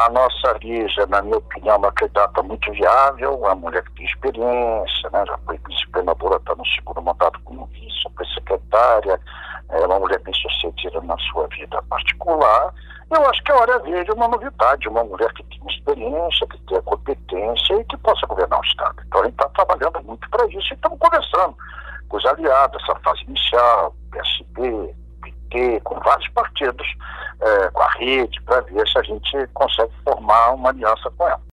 A nossa Lígia, na minha opinião, é uma candidata muito viável, uma mulher que tem experiência, né? Já foi vice-governadora, está no segundo mandato como vice, foi secretária, é uma mulher bem sucedida na sua vida particular. Eu acho que a hora veio uma novidade, uma mulher que tem experiência, que tenha competência e que possa governar o Estado. Então a gente está trabalhando muito para isso e estamos conversando com os aliados, essa fase inicial, PSB, PT, com vários partidos, com a rede, para ver se a gente consegue formar uma aliança com ela.